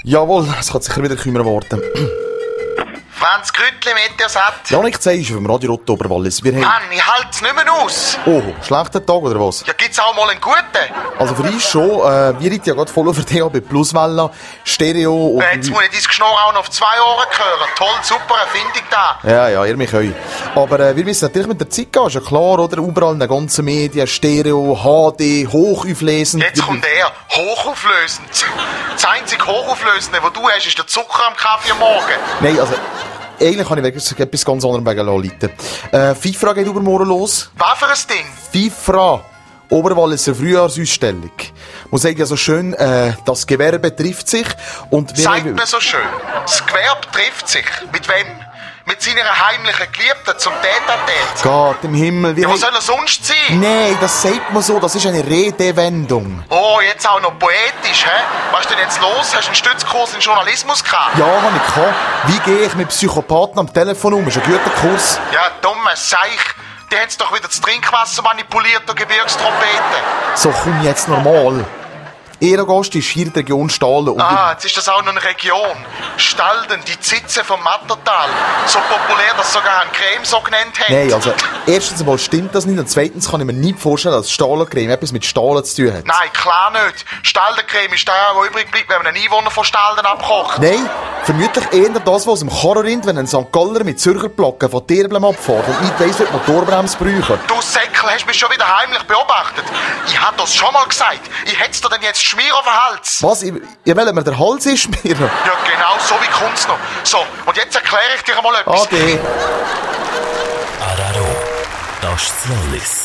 Jawohl, es kann sicher wieder kümmern worden. Franz Grüttli, Meteosat. Ja, nicht zeigst du vom Radio Rotto Oberwallis. Wir haben... Mann, ich halt's nicht mehr aus. Oh, schlechter Tag oder was? Ja, gibt's auch mal einen guten? Also für uns schon. Wir reiten ja gerade voll auf der DAB Pluswelle, Stereo und... Jetzt muss ich dein Geschnurr auch noch auf 2 Ohren hören. Toll, super Erfindung da. Ja, ihr mich euch. Aber wir müssen natürlich mit der Zeit gehen, ist ja klar, oder? Überall in den ganzen Medien, Stereo, HD, hochauflösend. Jetzt kommt er, hochauflösend. Das einzige Hochauflösende, was du hast, ist der Zucker am Kaffee am Morgen. Nein, also... Eigentlich kann ich wirklich etwas ganz anderes wegen Leute. FIFA geht übermorgen los. Was für ein Ding? FIFA. Oberwalliser Frühjahrsausstellung. Ich muss sagen, ja so schön, das Gewerbe trifft sich. Und Sagt mir so schön. Das Gewerbe trifft sich. Mit wem? Mit seiner heimlichen Geliebten zum Tête-à-Tête. Gott im Himmel. Ja, was soll er sonst sein? Nein, das sagt man so. Das ist eine Redewendung. Oh, jetzt auch noch poetisch, hä? Was ist denn jetzt los? Hast du einen Stützkurs in Journalismus gehabt? Ja, habe ich gehabt. Wie gehe ich mit Psychopathen am Telefon um? Das ist ein guter Kurs. Ja, dummes Seich. Die haben doch wieder das Trinkwasser manipuliert, der Gebirgstrompete. So, komm jetzt normal. Ehrengast ist hier in der Region Stahlen. Und jetzt ist das auch noch eine Region. Stalden, die Zitze vom Mattertal. So populär, dass sie sogar eine Creme so genannt haben. Nein, also, erstens einmal stimmt das nicht und zweitens kann ich mir nicht vorstellen, dass Stahlencreme etwas mit Stahlen zu tun hat. Nein, klar nicht. Staldencreme ist der, der übrig bleibt, wenn man einen Einwohner von Stalden abkocht. Nein, vermutlich eher das, was aus dem Karren rinnt, wenn ein St. Galler mit Zürcherplocken von Tierblem abfährt und nicht weiss, wie die Motorbremse brauchen. Du Säckel, hast mich schon wieder heimlich beobachtet. Ich hab das schon mal gesagt. Ich hätt's dir denn jetzt schmieren auf den Hals. Was? Ich will mir den Hals einschmieren? Ja, genau, so wie kommt's noch. So, und jetzt erkläre ich dir mal etwas. Ade. Araro, das ist Wallis.